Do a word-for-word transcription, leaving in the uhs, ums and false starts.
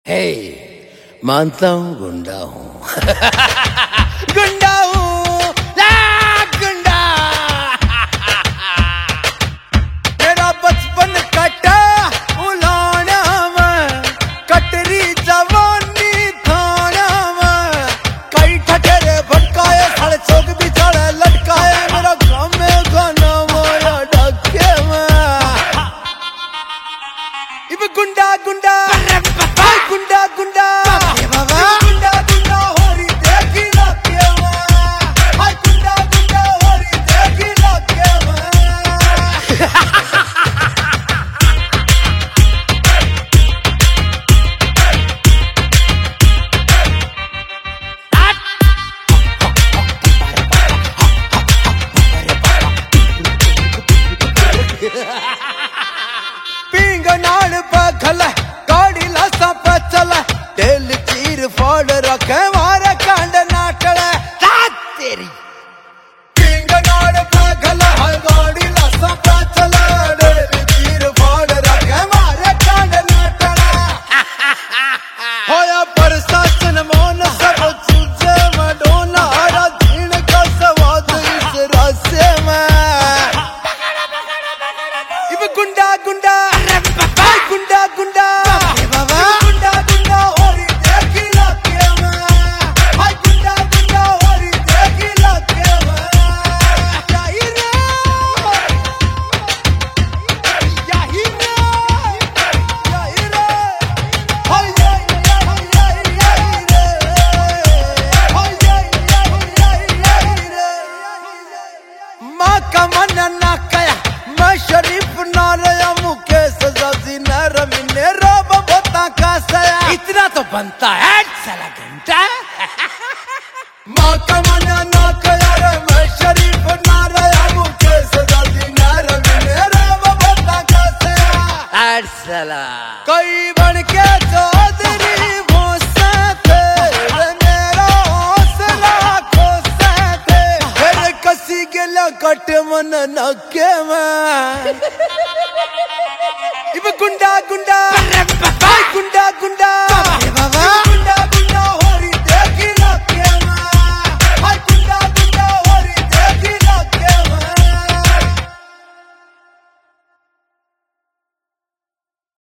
हे मानता हूँ गुंडा हूँ गुंडा हूँ गुंडा मेरा बचपन कटा उलाना में कटरी जवानी थाना में कई ठठेरे भटकाए खड़े चौक भी चढ़े लटकाए मेरा गाँव में गाना मोया डके में इब गुंडा गुंडा गुंडा गुंडा गुंडा गुंडा होरी देखी लगे हाय गुंडा गुंडा होरी देखी लगे पिंग नाल बखल गाड़ी लासा पे चला दिल चीर फोड़ रखे मारे कांड नाटड़ तेरी पिंग नाल बखल गाड़ी लासा पे चला दिल चीर फोड़ रखे मारे कांड नाटड़ होया प्रशासन मोन सब चूजे मडोना हरा जीण का स्वाद इस रास्ते में इब गुंडा गुंडा गुंडा गुंडा गुंडा गुंडा होरी देखी लगे हाय गुंडा गुंडा होरी देखी लगे याही रे याही रे याही रे हाय याही याही रे हाय याही याही रे मां का मन ना कया मैं शरीफ ना रहा मुकेश सजी न रमीने रोब बोता का सया इतना तो बनता है साला घंटा माँ का मना ना कया रे मैं शरीफ ना रहा मुकेश सजी न रमीने रोब बोता का सया ऐड साला कोई बन के चौधरी भोंसे थे रे मेरा हौसला खोसे थे फिर कसी गेला कट मन नके में इब गुंडा गुंडा गुंडा गुंडा